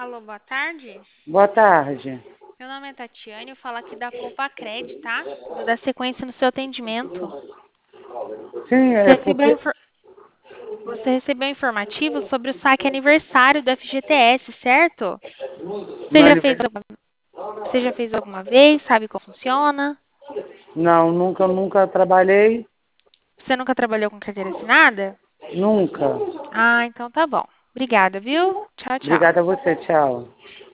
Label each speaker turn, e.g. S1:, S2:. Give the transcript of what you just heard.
S1: Alô, boa tarde.
S2: Boa tarde.
S1: Meu nome é Tatiane, eu falo aqui da Poupa Cred, tá? Vou dar sequência no seu atendimento.
S2: Sim,
S1: Você
S2: é
S1: recebeu,
S2: porque.
S1: você recebeu informativo sobre o saque aniversário do FGTS, certo? Você
S2: Meu
S1: já fez,
S2: aniversário.
S1: você já fez alguma vez? Sabe como funciona?
S2: Não, nunca trabalhei.
S1: Você nunca trabalhou com carteira assinada?
S2: Nunca.
S1: Ah, então tá bom. Obrigada, viu? Tchau, tchau.
S2: Obrigada a você, tchau.